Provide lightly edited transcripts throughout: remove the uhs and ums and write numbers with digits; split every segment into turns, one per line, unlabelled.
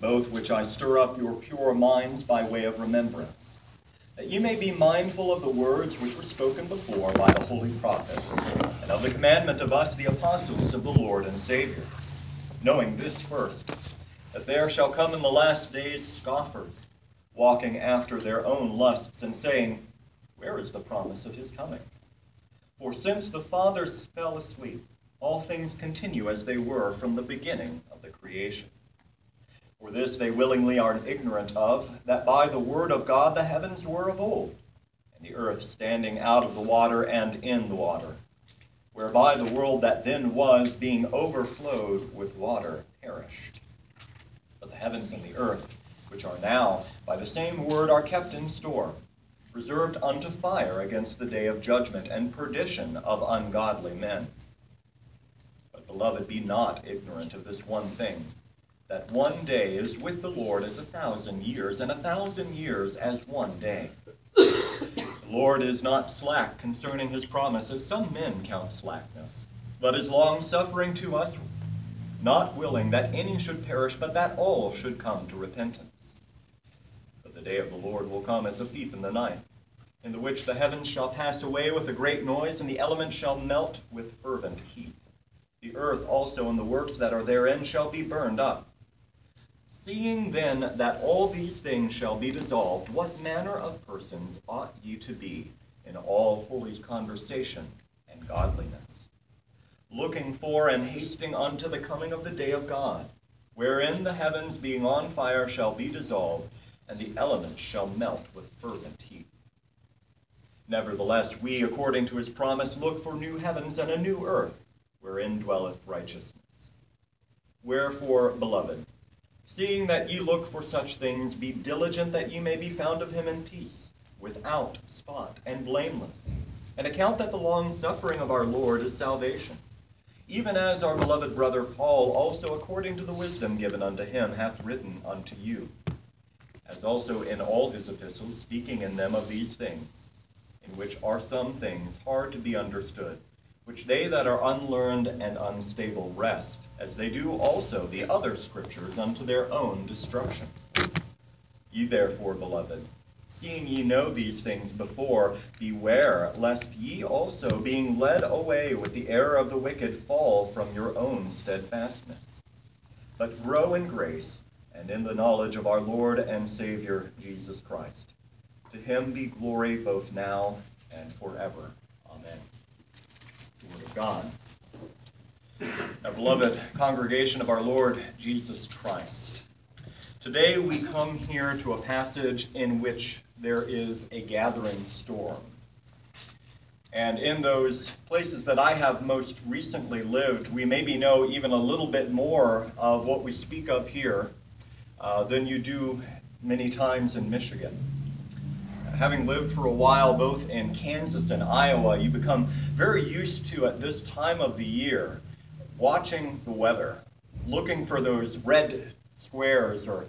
both which I stir up your pure minds by way of remembrance, that ye may be mindful of the words which were spoken before by the holy prophets, and of the commandment of us the apostles of the Lord and Savior, knowing this first, that there shall come in the last days scoffers, walking after their own lusts, and saying, Where is the promise of his coming? For since the fathers fell asleep, all things continue as they were from the beginning of the creation. For this they willingly are ignorant of, that by the word of God the heavens were of old, and the earth standing out of the water and in the water, whereby the world that then was, being overflowed with water, perished. But the heavens and the earth, which are now, by the same word are kept in store, reserved unto fire against the day of judgment and perdition of ungodly men. But, beloved, be not ignorant of this one thing, that one day is with the Lord as 1,000 years, and 1,000 years as one day. The Lord is not slack concerning his promise, as some men count slackness, but is long-suffering to us, not willing that any should perish, but that all should come to repentance. But the day of the Lord will come as a thief in the night, in the which the heavens shall pass away with a great noise, and the elements shall melt with fervent heat. The earth also and the works that are therein shall be burned up. Seeing then that all these things shall be dissolved, what manner of persons ought ye to be in all holy conversation and godliness, looking for and hasting unto the coming of the day of God, wherein the heavens being on fire shall be dissolved, and the elements shall melt with fervent heat? Nevertheless, we, according to his promise, look for new heavens and a new earth, wherein dwelleth righteousness. Wherefore, beloved, seeing that ye look for such things, be diligent that ye may be found of him in peace, without spot, and blameless, and account that the long suffering of our Lord is salvation, even as our beloved brother Paul also, according to the wisdom given unto him, hath written unto you, as also in all his epistles, speaking in them of these things, in which are some things hard to be understood, which they that are unlearned and unstable wrest, as they do also the other scriptures, unto their own destruction. Ye therefore, beloved, seeing ye know these things before, beware lest ye also, being led away with the error of the wicked, fall from your own steadfastness. But grow in grace and in the knowledge of our Lord and Savior Jesus Christ. To him be glory both now and forever. Amen. The word of God. Now, beloved congregation of our Lord Jesus Christ, today we come here to a passage in which there is a gathering storm. And in those places that I have most recently lived, we maybe know even a little bit more of what we speak of here than you do many times in Michigan. Having lived for a while both in Kansas and Iowa, you become very used to, at this time of the year, watching the weather, looking for those red squares or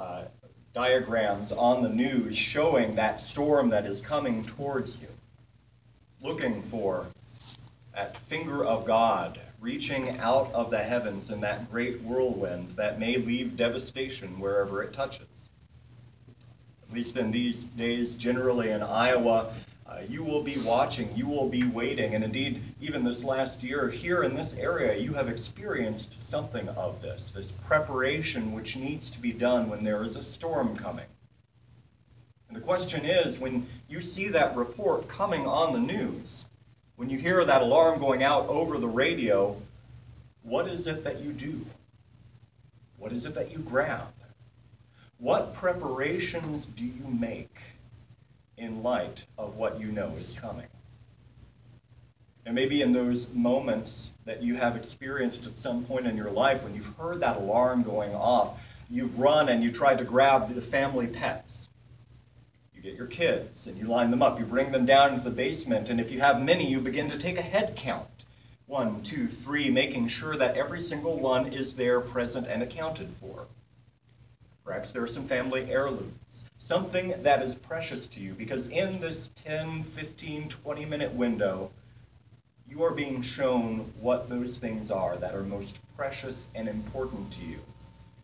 diagrams on the news showing that storm that is coming towards you, looking for that finger of God reaching out of the heavens in that great whirlwind that may leave devastation wherever it touches. At least in these days, generally in Iowa, you will be watching, you will be waiting, and indeed, even this last year, here in this area, you have experienced something of this preparation which needs to be done when there is a storm coming. And the question is, when you see that report coming on the news, when you hear that alarm going out over the radio, what is it that you do? What is it that you grab? What preparations do you make in light of what you know is coming? And maybe in those moments that you have experienced at some point in your life when you've heard that alarm going off, you've run and you tried to grab the family pets. You get your kids and you line them up, you bring them down into the basement, and if you have many, you begin to take a head count. 1, 2, 3, making sure that every single one is there, present, and accounted for. Perhaps there are some family heirlooms, something that is precious to you, because in this 10, 15, 20-minute window, you are being shown what those things are that are most precious and important to you.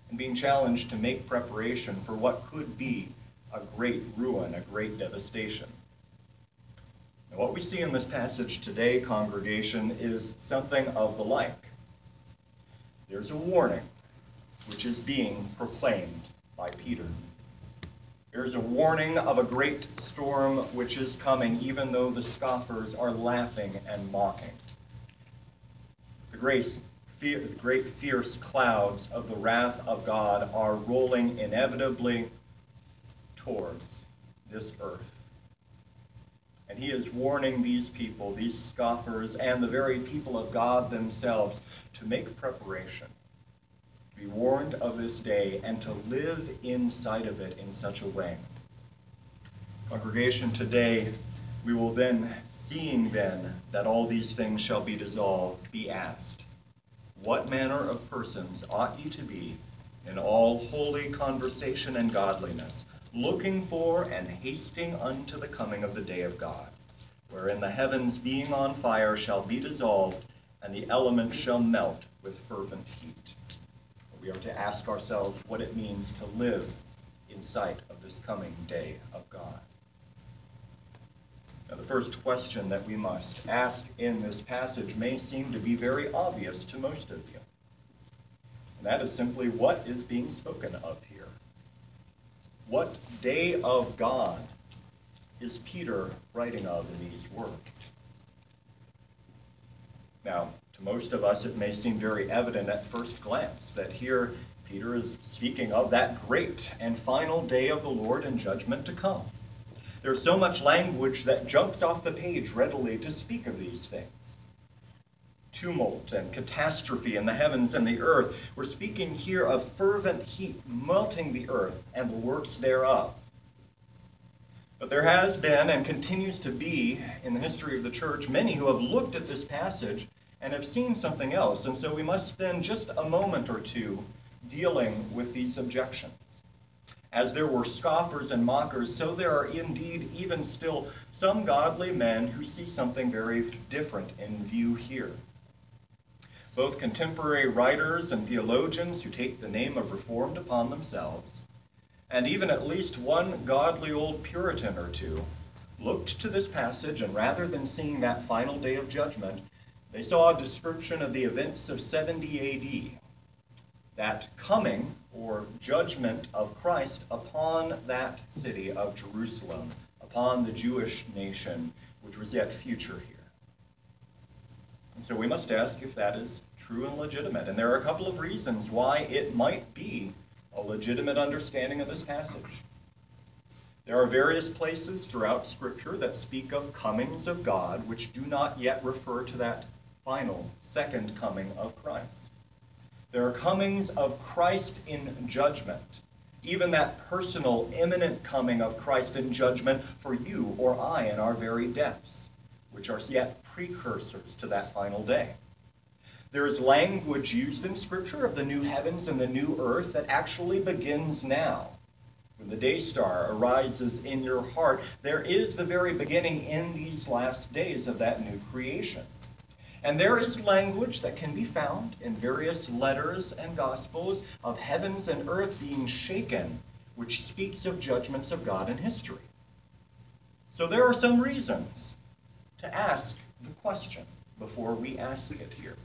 and being challenged to make preparation for what could be a great ruin, a great devastation. Now, what we see in this passage today, congregation, is something of the like. There's a warning which is being proclaimed by Peter. There's a warning of a great storm which is coming, even though the scoffers are laughing and mocking. The great fierce clouds of the wrath of God are rolling inevitably towards this earth. And he is warning these people, these scoffers, and the very people of God themselves to make preparation, to be warned of this day, and to live inside of it in such a way. Congregation, today we will then, seeing then that all these things shall be dissolved, be asked, what manner of persons ought ye to be in all holy conversation and godliness, looking for and hasting unto the coming of the day of God, wherein the heavens being on fire shall be dissolved, and the elements shall melt with fervent heat. We are to ask ourselves what it means to live in sight of this coming day of God. Now, the first question that we must ask in this passage may seem to be very obvious to most of you. And that is simply, what is being spoken of here? What day of God is Peter writing of in these words? Now, to most of us, it may seem very evident at first glance that here Peter is speaking of that great and final day of the Lord and judgment to come. There's so much language that jumps off the page readily to speak of these things. Tumult and catastrophe in the heavens and the earth. We're speaking here of fervent heat melting the earth and the works thereof. But there has been and continues to be in the history of the church many who have looked at this passage and have seen something else. And so we must spend just a moment or two dealing with these objections. As there were scoffers and mockers, so there are indeed even still some godly men who see something very different in view here. Both contemporary writers and theologians who take the name of Reformed upon themselves, and even at least one godly old Puritan or two, looked to this passage, and rather than seeing that final day of judgment, they saw a description of the events of 70 A.D., that coming or judgment of Christ upon that city of Jerusalem, upon the Jewish nation, which was yet future here. And so we must ask if that is true and legitimate. And there are a couple of reasons why it might be a legitimate understanding of this passage. There are various places throughout Scripture that speak of comings of God, which do not yet refer to that final, second coming of Christ. There are comings of Christ in judgment, even that personal, imminent coming of Christ in judgment for you or I in our very depths, which are yet precursors to that final day. There is language used in Scripture of the new heavens and the new earth that actually begins now. When the day star arises in your heart, there is the very beginning in these last days of that new creation. And there is language that can be found in various letters and gospels of heavens and earth being shaken, which speaks of judgments of God in history. So there are some reasons to ask the question before we ask it here.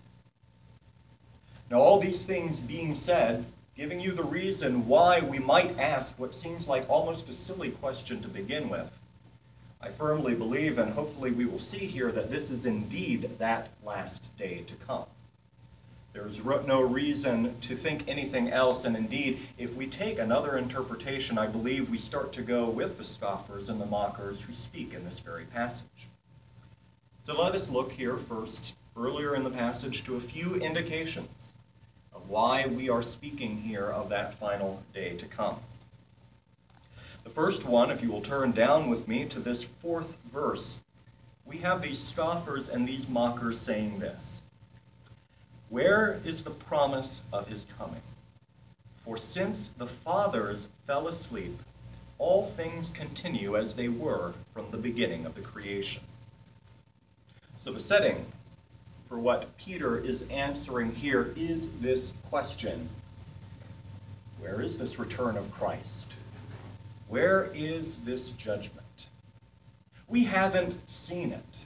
Now, all these things being said, giving you the reason why we might ask what seems like almost a silly question to begin with, I firmly believe, and hopefully we will see here, that this is indeed that last day to come. There is no reason to think anything else, and indeed, if we take another interpretation, I believe we start to go with the scoffers and the mockers who speak in this very passage. So let us look here first, earlier in the passage, to a few indications of why we are speaking here of that final day to come. The first one, if you will turn down with me to this 4th verse, we have these scoffers and these mockers saying this: "Where is the promise of his coming? For since the fathers fell asleep, all things continue as they were from the beginning of the creation." So the setting for what Peter is answering here is this question: Where is this return of Christ? Where is this judgment? We haven't seen it.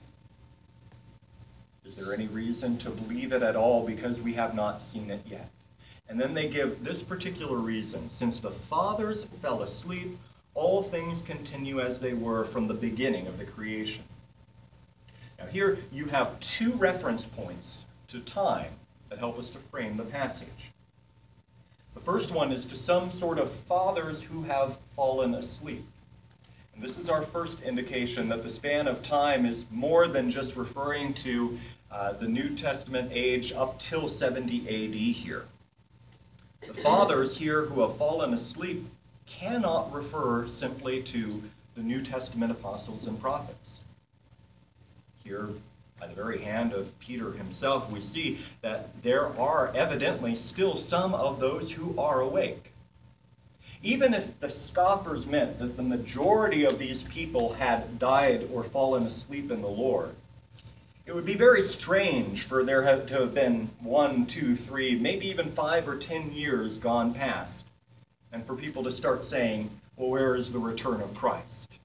Is there any reason to believe it at all because we have not seen it yet? And then they give this particular reason. Since the fathers fell asleep, all things continue as they were from the beginning of the creation. Now here you have two reference points to time that help us to frame the passage. The first one is to some sort of fathers who have fallen asleep. And this is our first indication that the span of time is more than just referring to the New Testament age up till 70 A.D. here. The fathers here who have fallen asleep cannot refer simply to the New Testament apostles and prophets. Here, by the very hand of Peter himself, we see that there are evidently still some of those who are awake. Even if the scoffers meant that the majority of these people had died or fallen asleep in the Lord, it would be very strange for there to have been 1, 2, 3, maybe even 5 or 10 years gone past, and for people to start saying, well, where is the return of Christ?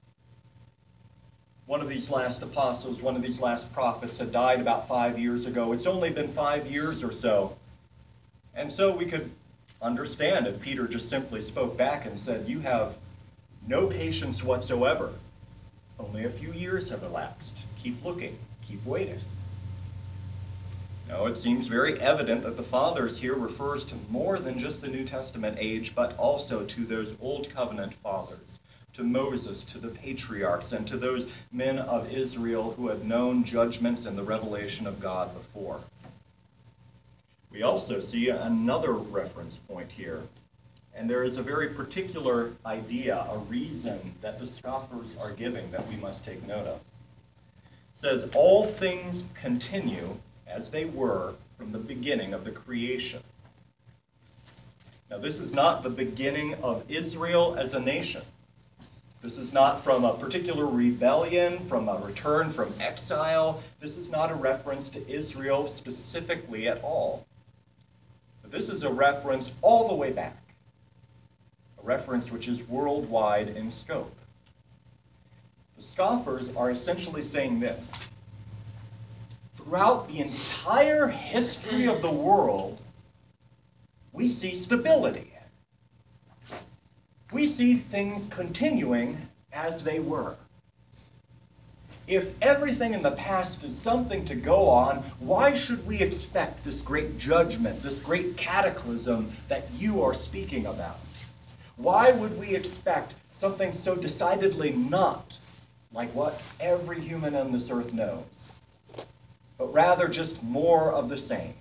One of these last apostles, one of these last prophets had died about 5 years ago. It's only been 5 years or so. And so we could understand if Peter just simply spoke back and said, you have no patience whatsoever. Only a few years have elapsed. Keep looking. Keep waiting. No, it seems very evident that the fathers here refers to more than just the New Testament age, but also to those Old Covenant fathers, to Moses, to the patriarchs, and to those men of Israel who had known judgments and the revelation of God before. We also see another reference point here, and there is a very particular idea, a reason that the scoffers are giving that we must take note of. It says, all things continue as they were from the beginning of the creation. Now, this is not the beginning of Israel as a nation. This is not from a particular rebellion, from a return from exile. This is not a reference to Israel specifically at all. But this is a reference all the way back, a reference which is worldwide in scope. The scoffers are essentially saying this. Throughout the entire history of the world, we see stability. We see things continuing as they were. If everything in the past is something to go on, why should we expect this great judgment, this great cataclysm that you are speaking about? Why would we expect something so decidedly not like what every human on this earth knows, but rather just more of the same?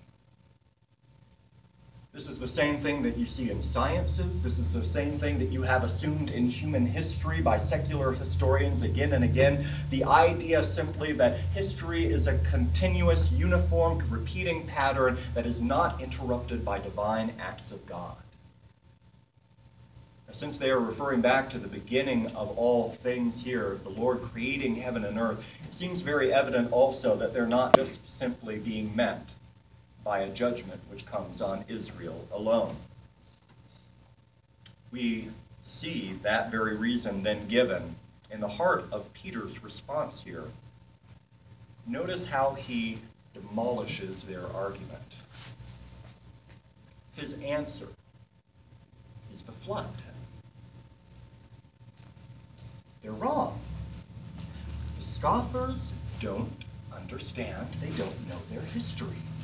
This is the same thing that you see in sciences. This is the same thing that you have assumed in human history by secular historians again and again. The idea simply that history is a continuous, uniform, repeating pattern that is not interrupted by divine acts of God. Since they are referring back to the beginning of all things here, the Lord creating heaven and earth, it seems very evident also that they're not just simply being meant by a judgment which comes on Israel alone. We see that very reason then given in the heart of Peter's response here. Notice how he demolishes their argument. His answer is the flood. They're wrong. The scoffers don't understand. They don't know their history.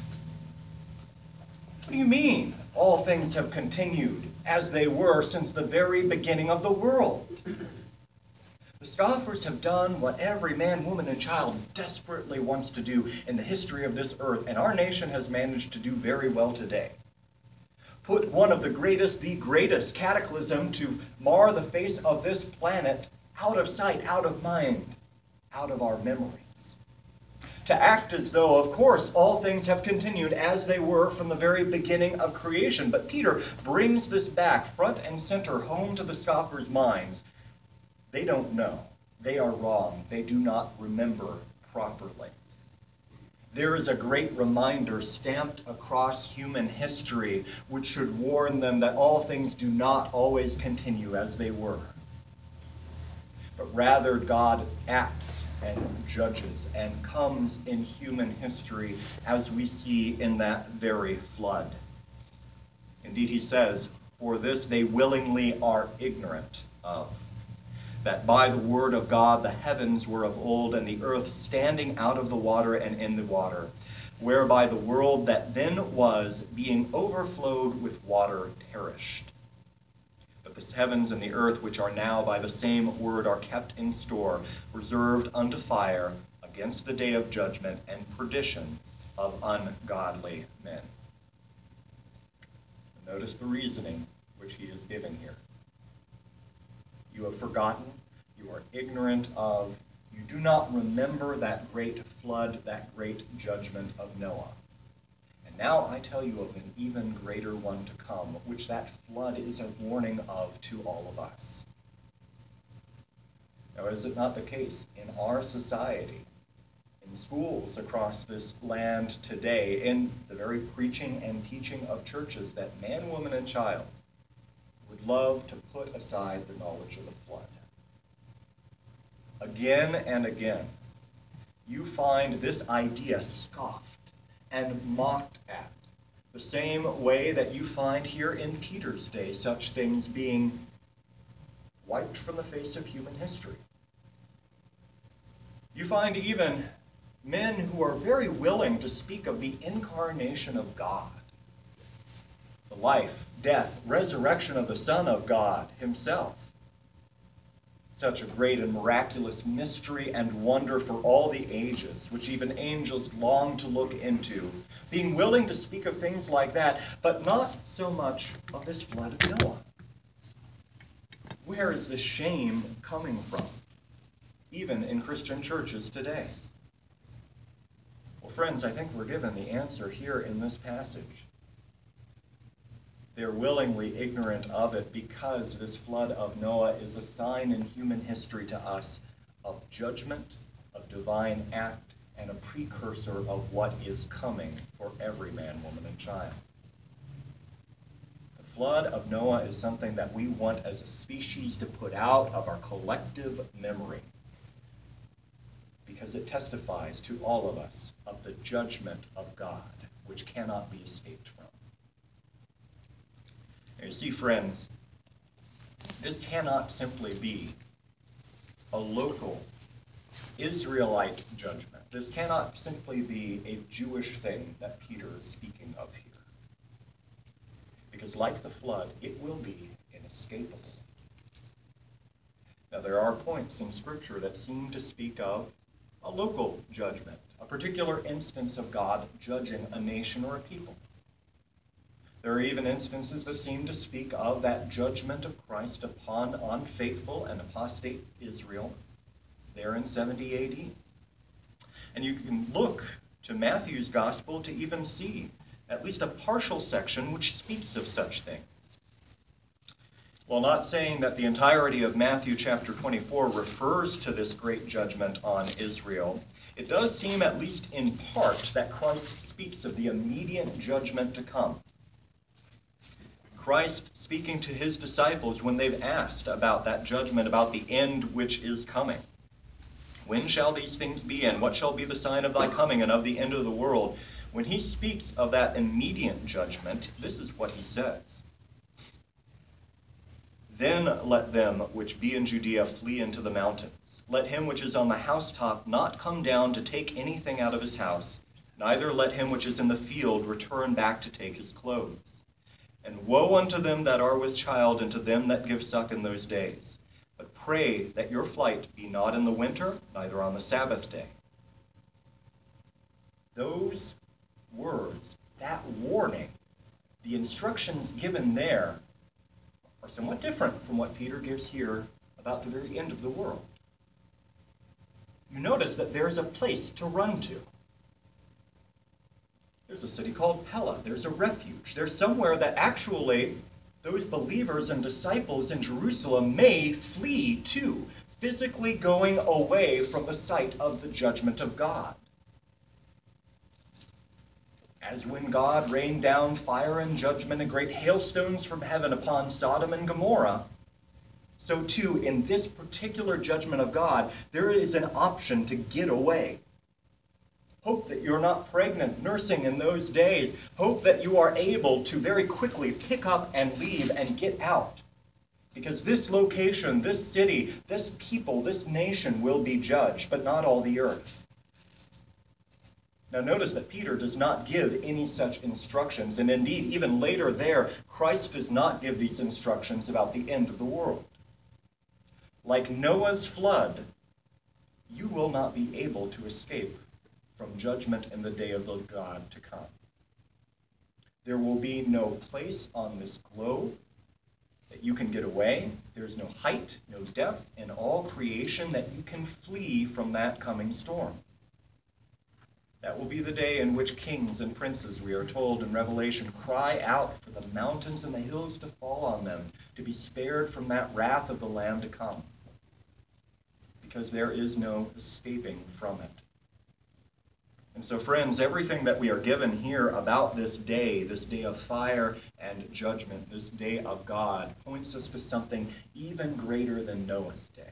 What do you mean? All things have continued as they were since the very beginning of the world. The scoffers have done what every man, woman, and child desperately wants to do in the history of this earth, and our nation has managed to do very well today. Put one of the greatest cataclysm to mar the face of this planet out of sight, out of mind, out of our memories. To act as though, of course, all things have continued as they were from the very beginning of creation. But Peter brings this back front and center home to the scoffers' minds. They don't know. They are wrong. They do not remember properly. There is a great reminder stamped across human history which should warn them that all things do not always continue as they were. But rather God acts and judges and comes in human history as we see in that very flood. Indeed, he says, "For this they willingly are ignorant of, that by the word of God the heavens were of old, and the earth standing out of the water and in the water, whereby the world that then was, being overflowed with water, perished. But the heavens and the earth, which are now by the same word, are kept in store, reserved unto fire, against the day of judgment and perdition of ungodly men." Notice the reasoning which he is giving here. You have forgotten, you are ignorant of, you do not remember that great flood, that great judgment of Noah. And now I tell you of an even greater one to come, which that flood is a warning of to all of us. Now, is it not the case in our society, in schools across this land today, in the very preaching and teaching of churches, that man, woman, and child would love to put aside the knowledge of the flood? Again and again, you find this idea scoffed and mocked at, the same way that you find here in Peter's day such things being wiped from the face of human history. You find even men who are very willing to speak of the incarnation of God, the life, death, resurrection of the Son of God himself. Such a great and miraculous mystery and wonder for all the ages, which even angels long to look into, being willing to speak of things like that, but not so much of this flood of Noah. Where is this shame coming from, even in Christian churches today? Well, friends, I think we're given the answer here in this passage. They're willingly ignorant of it because this flood of Noah is a sign in human history to us of judgment, of divine act, and a precursor of what is coming for every man, woman, and child. The flood of Noah is something that we want as a species to put out of our collective memory, because it testifies to all of us of the judgment of God, which cannot be escaped from. You see, friends, this cannot simply be a local Israelite judgment. This cannot simply be a Jewish thing that Peter is speaking of here. Because like the flood, it will be inescapable. Now, there are points in Scripture that seem to speak of a local judgment, a particular instance of God judging a nation or a people. There are even instances that seem to speak of that judgment of Christ upon unfaithful and apostate Israel there in 70 AD. And you can look to Matthew's gospel to even see at least a partial section which speaks of such things. While not saying that the entirety of Matthew chapter 24 refers to this great judgment on Israel, it does seem, at least in part, that Christ speaks of the immediate judgment to come. Christ speaking to his disciples when they've asked about that judgment, about the end which is coming. When shall these things be, and what shall be the sign of thy coming and of the end of the world? When he speaks of that immediate judgment, this is what he says. Then let them which be in Judea flee into the mountains. Let him which is on the housetop not come down to take anything out of his house, neither let him which is in the field return back to take his clothes. And woe unto them that are with child, and to them that give suck in those days. But pray that your flight be not in the winter, neither on the Sabbath day. Those words, that warning, the instructions given there, are somewhat different from what Peter gives here about the very end of the world. You notice that there's a place to run to. There's a city called Pella. There's a refuge. There's somewhere that actually those believers and disciples in Jerusalem may flee to, physically going away from the sight of the judgment of God. As when God rained down fire and judgment and great hailstones from heaven upon Sodom and Gomorrah, so too in this particular judgment of God, there is an option to get away. Hope that you're not pregnant, nursing in those days. Hope that you are able to very quickly pick up and leave and get out. Because this location, this city, this people, this nation will be judged, but not all the earth. Now notice that Peter does not give any such instructions, and indeed, even later there, Christ does not give these instructions about the end of the world. Like Noah's flood, you will not be able to escape from judgment in the day of the God to come. There will be no place on this globe that you can get away. There's no height, no depth in all creation that you can flee from that coming storm. That will be the day in which kings and princes, we are told in Revelation, cry out for the mountains and the hills to fall on them, to be spared from that wrath of the Lamb to come. Because there is no escaping from it. And so, friends, everything that we are given here about this day of fire and judgment, this day of God, points us to something even greater than Noah's day.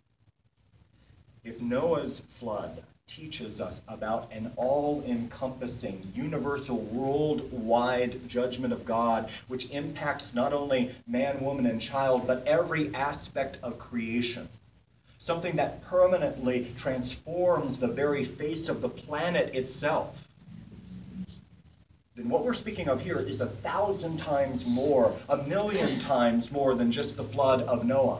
If Noah's flood teaches us about an all-encompassing, universal, worldwide judgment of God, which impacts not only man, woman, and child, but every aspect of creation, something that permanently transforms the very face of the planet itself, then what we're speaking of here is 1,000 times more, 1,000,000 times more than just the flood of Noah.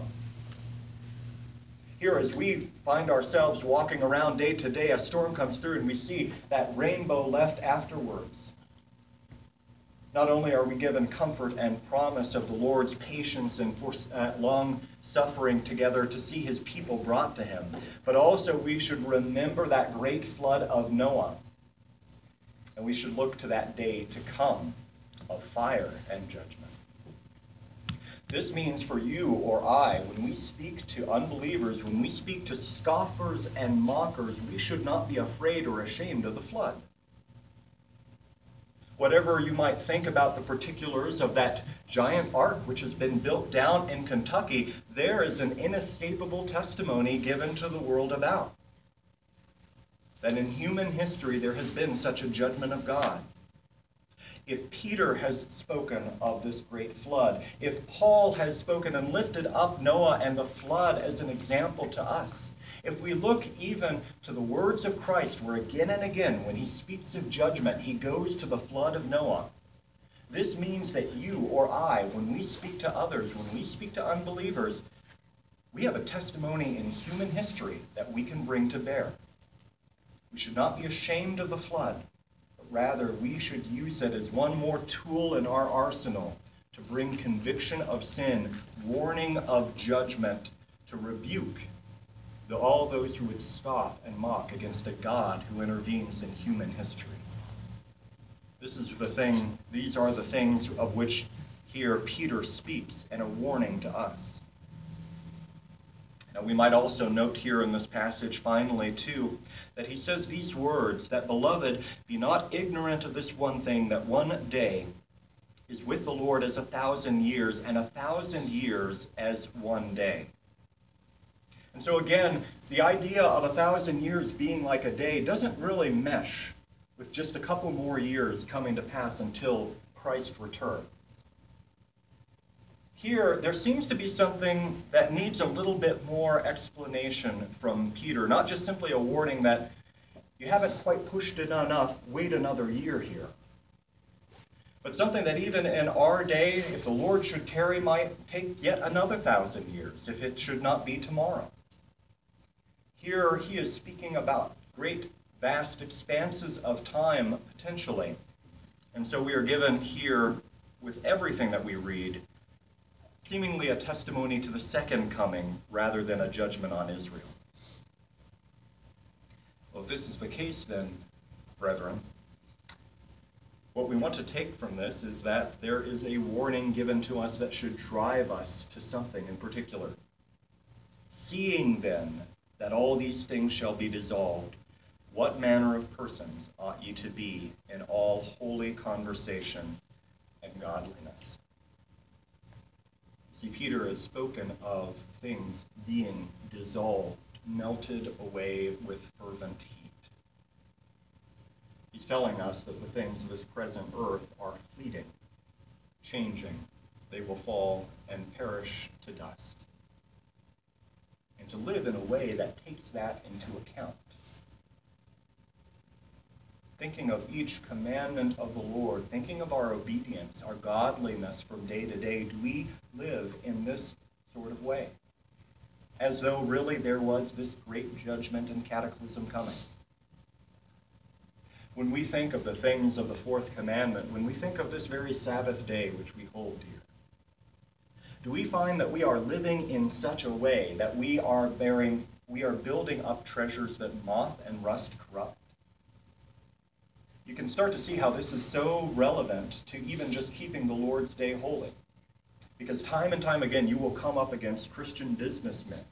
Here, as we find ourselves walking around day to day, a storm comes through and we see that rainbow left afterwards. Not only are we given comfort and promise of the Lord's patience and long suffering together to see his people brought to him, but also we should remember that great flood of Noah. And we should look to that day to come of fire and judgment. This means for you or I, when we speak to unbelievers, when we speak to scoffers and mockers, we should not be afraid or ashamed of the flood. Whatever you might think about the particulars of that giant ark which has been built down in Kentucky, there is an inescapable testimony given to the world about. That in human history there has been such a judgment of God. If Peter has spoken of this great flood, if Paul has spoken and lifted up Noah and the flood as an example to us, if we look even to the words of Christ, where again and again, when he speaks of judgment, he goes to the flood of Noah, this means that you or I, when we speak to others, when we speak to unbelievers, we have a testimony in human history that we can bring to bear. We should not be ashamed of the flood, but rather we should use it as one more tool in our arsenal to bring conviction of sin, warning of judgment, to rebuke all those who would scoff and mock against a God who intervenes in human history. These are the things of which here Peter speaks, and a warning to us. Now we might also note here in this passage finally too, that he says these words, that beloved, be not ignorant of this one thing, that one day is with the Lord as 1,000 years, and 1,000 years as one day. And so again, the idea of 1,000 years being like a day doesn't really mesh with just a couple more years coming to pass until Christ returns. Here, there seems to be something that needs a little bit more explanation from Peter, not just simply a warning that you haven't quite pushed it enough, wait another year here. But something that even in our day, if the Lord should tarry, might take yet another 1,000 years, if it should not be tomorrow. Here he is speaking about great, vast expanses of time, potentially. And so we are given here, with everything that we read, seemingly a testimony to the second coming rather than a judgment on Israel. Well, if this is the case then, brethren, what we want to take from this is that there is a warning given to us that should drive us to something in particular. Seeing then that all these things shall be dissolved, What manner of persons ought ye to be in all holy conversation and godliness? See, Peter has spoken of things being dissolved, melted away with fervent heat. He's telling us that the things of this present earth are fleeting, changing. They will fall and perish to dust. And to live in a way that takes that into account. Thinking of each commandment of the Lord, thinking of our obedience, our godliness from day to day, do we live in this sort of way? As though really there was this great judgment and cataclysm coming. When we think of the things of the fourth commandment, when we think of this very Sabbath day which we hold dear, do we find that we are living in such a way that we are building up treasures that moth and rust corrupt? You can start to see how this is so relevant to even just keeping the Lord's Day holy. Because time and time again you will come up against Christian businessmen,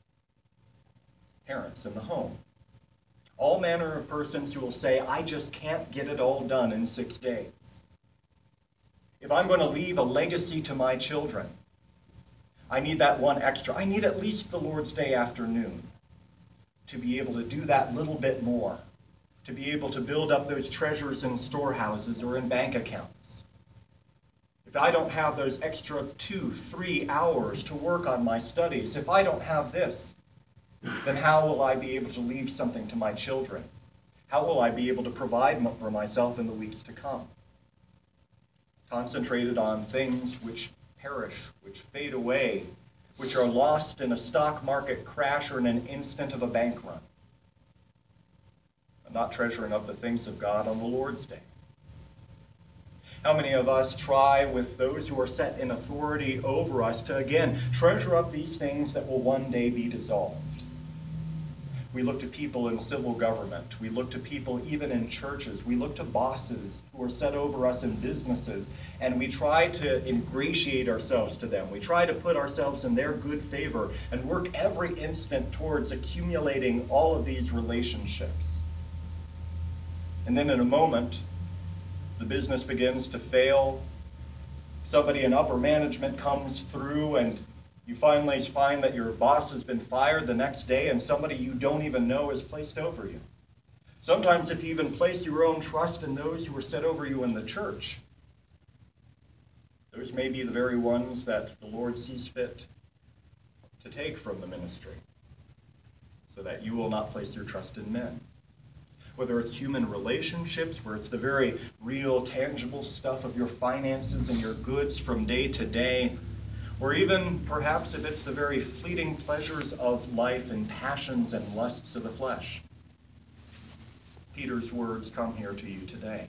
parents in the home, all manner of persons who will say, I just can't get it all done in 6 days. If I'm going to leave a legacy to my children, I need that one extra. I need at least the Lord's Day afternoon to be able to do that little bit more, to be able to build up those treasures in storehouses or in bank accounts. If I don't have those extra 2-3 hours to work on my studies, if I don't have this, then how will I be able to leave something to my children? How will I be able to provide for myself in the weeks to come? Concentrated on things which perish, which fade away, which are lost in a stock market crash or in an instant of a bank run. I'm not treasuring up the things of God on the Lord's Day. How many of us try with those who are set in authority over us to, again, treasure up these things that will one day be dissolved? We look to people in civil government. We look to people even in churches. We look to bosses who are set over us in businesses, and we try to ingratiate ourselves to them. We try to put ourselves in their good favor and work every instant towards accumulating all of these relationships. And then in a moment, the business begins to fail. Somebody in upper management comes through, and you finally find that your boss has been fired the next day and somebody you don't even know is placed over you. Sometimes if you even place your own trust in those who are set over you in the church, those may be the very ones that the Lord sees fit to take from the ministry, so that you will not place your trust in men. Whether it's human relationships, where it's the very real, tangible stuff of your finances and your goods from day to day, or even perhaps if it's the very fleeting pleasures of life and passions and lusts of the flesh. Peter's words come here to you today.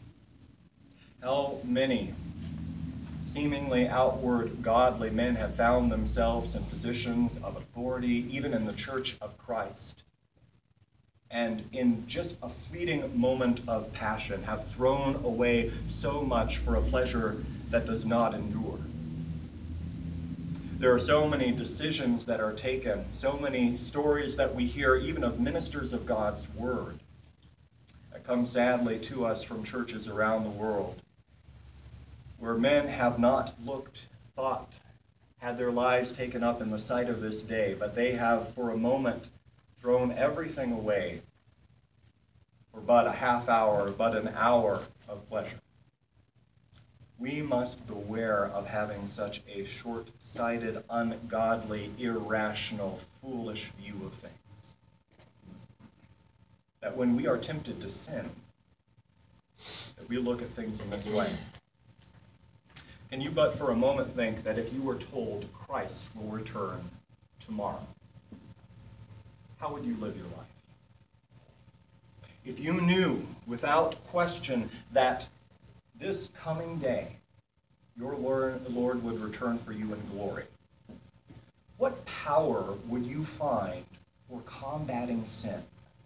How many seemingly outward godly men have found themselves in positions of authority, even in the church of Christ, and in just a fleeting moment of passion have thrown away so much for a pleasure that does not endure. There are so many decisions that are taken, so many stories that we hear, even of ministers of God's word, that come sadly to us from churches around the world, where men have not thought, had their lives taken up in the sight of this day, but they have for a moment thrown everything away for but a half hour, but an hour of pleasure. We must beware of having such a short-sighted, ungodly, irrational, foolish view of things. That when we are tempted to sin, that we look at things in this way. Can you but for a moment think that if you were told Christ will return tomorrow, how would you live your life? If you knew without question that this coming day, your Lord would return for you in glory, what power would you find for combating sin?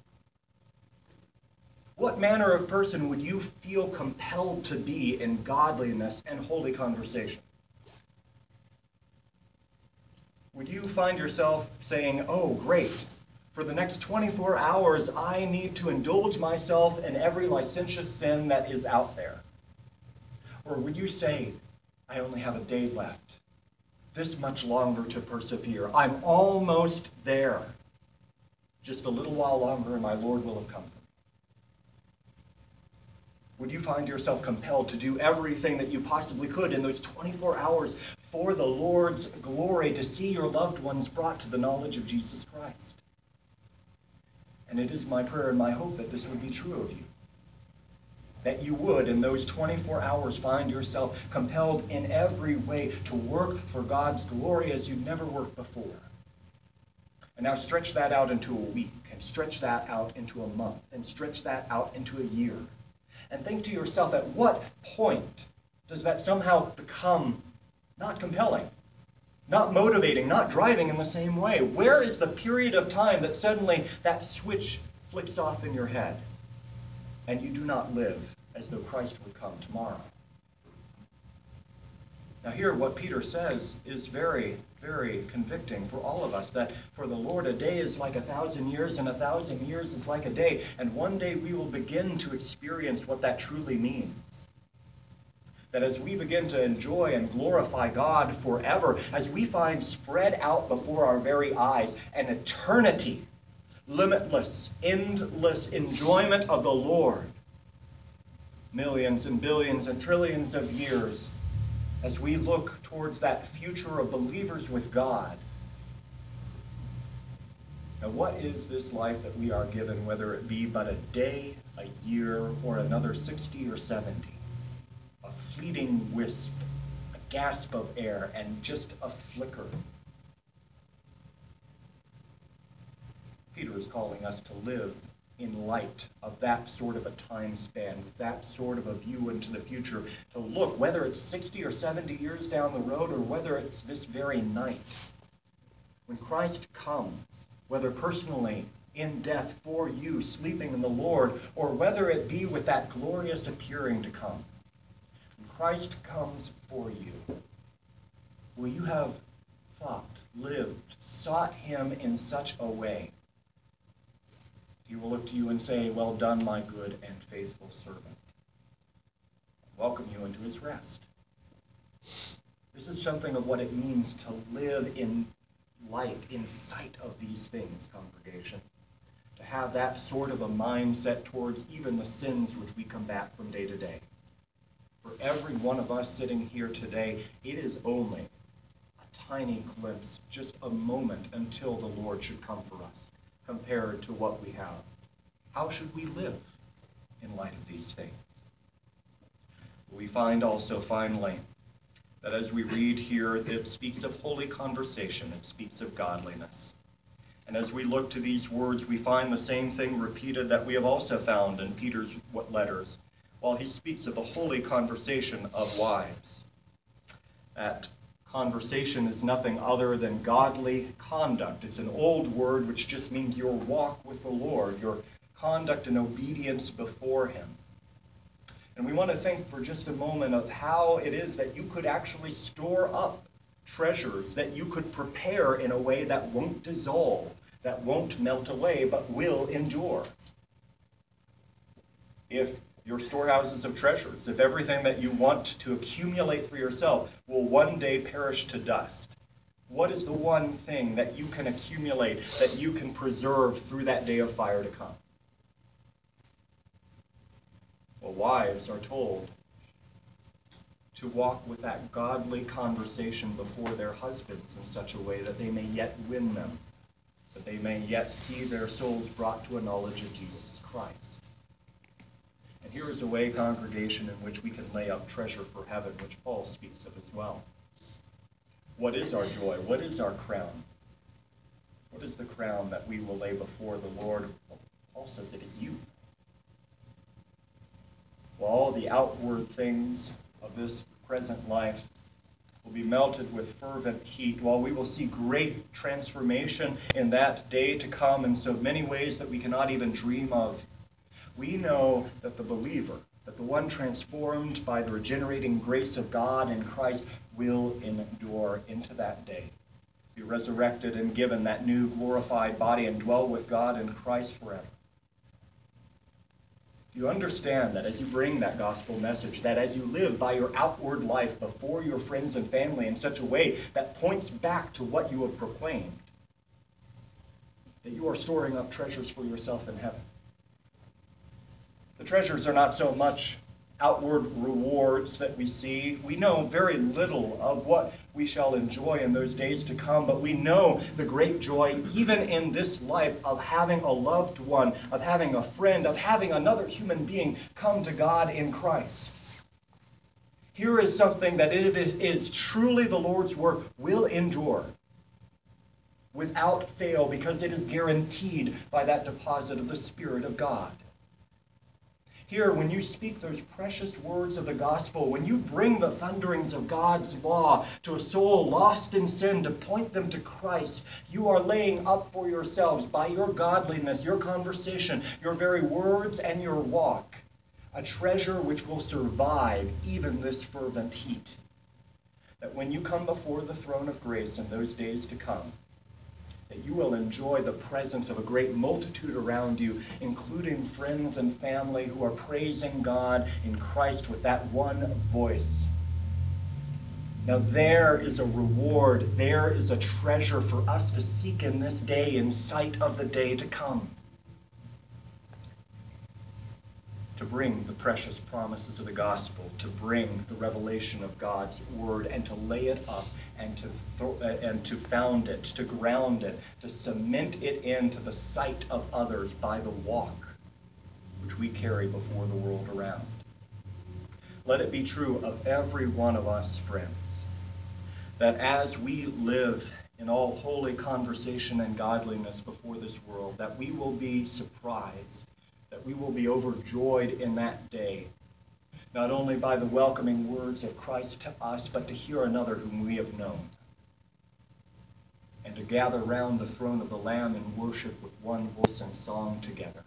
What manner of person would you feel compelled to be in godliness and holy conversation? Would you find yourself saying, oh, great, For the next 24 hours, I need to indulge myself in every licentious sin that is out there? Or would you say, I only have a day left, this much longer to persevere. I'm almost there. Just a little while longer and my Lord will have come. Would you find yourself compelled to do everything that you possibly could in those 24 hours for the Lord's glory, to see your loved ones brought to the knowledge of Jesus Christ? And it is my prayer and my hope that this would be true of you. That you would, in those 24 hours, find yourself compelled in every way to work for God's glory as you've never worked before. And now stretch that out into a week, and stretch that out into a month, and stretch that out into a year. And think to yourself, at what point does that somehow become not compelling, not motivating, not driving in the same way? Where is the period of time that suddenly that switch flips off in your head and you do not live as though Christ would come tomorrow? Now here, what Peter says is very, very convicting for all of us, that for the Lord a day is like 1,000 years, and 1,000 years is like a day. And one day we will begin to experience what that truly means. That as we begin to enjoy and glorify God forever, as we find spread out before our very eyes an eternity, limitless, endless enjoyment of the Lord, millions and billions and trillions of years, as we look towards that future of believers with God. Now, what is this life that we are given, whether it be but a day, a year, or another 60 or 70? A fleeting wisp, a gasp of air, and just a flicker. Peter is calling us to live in light of that sort of a time span, with that sort of a view into the future, to look, whether it's 60 or 70 years down the road, or whether it's this very night, when Christ comes, whether personally in death for you, sleeping in the Lord, or whether it be with that glorious appearing to come. When Christ comes for you, will you have thought, lived, sought him in such a way? He will look to you and say, well done, my good and faithful servant. Welcome you into his rest. This is something of what it means to live in light, in sight of these things, congregation. To have that sort of a mindset towards even the sins which we combat from day to day. For every one of us sitting here today, it is only a tiny glimpse, just a moment until the Lord should come for us, compared to what we have. How should we live in light of these things? We find also, finally, that as we read here, it speaks of holy conversation, it speaks of godliness. And as we look to these words, we find the same thing repeated that we have also found in Peter's letters, while he speaks of the holy conversation of wives. That conversation is nothing other than godly conduct. It's an old word which just means your walk with the Lord, your conduct and obedience before him. And we want to think for just a moment of how it is that you could actually store up treasures, that you could prepare in a way that won't dissolve, that won't melt away, but will endure. If your storehouses of treasures, if everything that you want to accumulate for yourself will one day perish to dust, what is the one thing that you can accumulate, that you can preserve through that day of fire to come? Well, wives are told to walk with that godly conversation before their husbands in such a way that they may yet win them, that they may yet see their souls brought to a knowledge of Jesus Christ. And here is a way, congregation, in which we can lay up treasure for heaven, which Paul speaks of as well. What is our joy? What is our crown? What is the crown that we will lay before the Lord? Well, Paul says it is you. While all the outward things of this present life will be melted with fervent heat, while we will see great transformation in that day to come in so many ways that we cannot even dream of, we know that the believer, that the one transformed by the regenerating grace of God in Christ, will endure into that day. be resurrected and given that new glorified body and dwell with God in Christ forever. You understand that as you bring that gospel message, that as you live by your outward life before your friends and family in such a way that points back to what you have proclaimed, that you are storing up treasures for yourself in heaven. The treasures are not so much outward rewards that we see. We know very little of what we shall enjoy in those days to come, but we know the great joy, even in this life, of having a loved one, of having a friend, of having another human being come to God in Christ. Here is something that, if it is truly the Lord's work, will endure without fail, because it is guaranteed by that deposit of the Spirit of God. Here, when you speak those precious words of the gospel, when you bring the thunderings of God's law to a soul lost in sin to point them to Christ, you are laying up for yourselves, by your godliness, your conversation, your very words, and your walk, a treasure which will survive even this fervent heat. That when you come before the throne of grace in those days to come, that you will enjoy the presence of a great multitude around you, including friends and family who are praising God in Christ with that one voice. Now there is a reward, there is a treasure for us to seek in this day in sight of the day to come. To bring the precious promises of the gospel, to bring the revelation of God's word, and to lay it up, and to found it, to ground it, to cement it into the sight of others by the walk which we carry before the world around. Let it be true of every one of us, friends, that as we live in all holy conversation and godliness before this world, that we will be surprised, that we will be overjoyed in that day, not only by the welcoming words of Christ to us, but to hear another whom we have known, and to gather round the throne of the Lamb in worship with one voice and song together,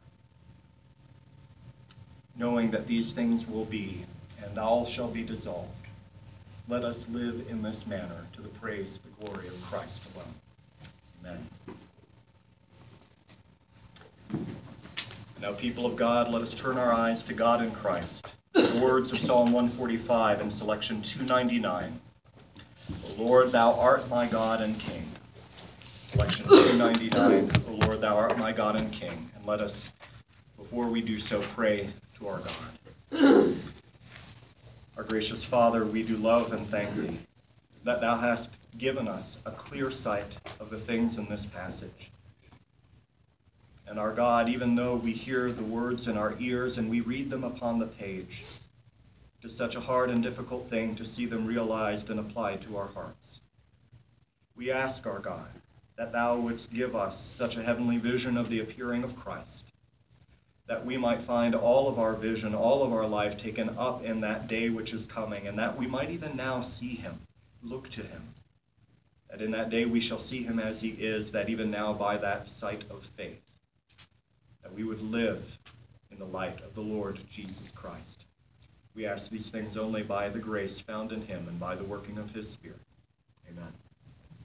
knowing that these things will be, and all shall be dissolved. Let us live in this manner to the praise and the glory of Christ alone. Amen. Now, people of God, let us turn our eyes to God in Christ. The words of Psalm 145 and selection 299. O Lord, thou art my God and King. Selection 299. O Lord, thou art my God and King. And let us, before we do so, pray to our God. Our gracious Father, we do love and thank thee that thou hast given us a clear sight of the things in this passage. And our God, even though we hear the words in our ears and we read them upon the page, it is such a hard and difficult thing to see them realized and applied to our hearts. We ask, our God, that thou wouldst give us such a heavenly vision of the appearing of Christ, that we might find all of our vision, all of our life taken up in that day which is coming, and that we might even now see him, look to him, that in that day we shall see him as he is, that even now by that sight of faith, that we would live in the light of the Lord Jesus Christ. We ask these things only by the grace found in him and by the working of his Spirit. Amen.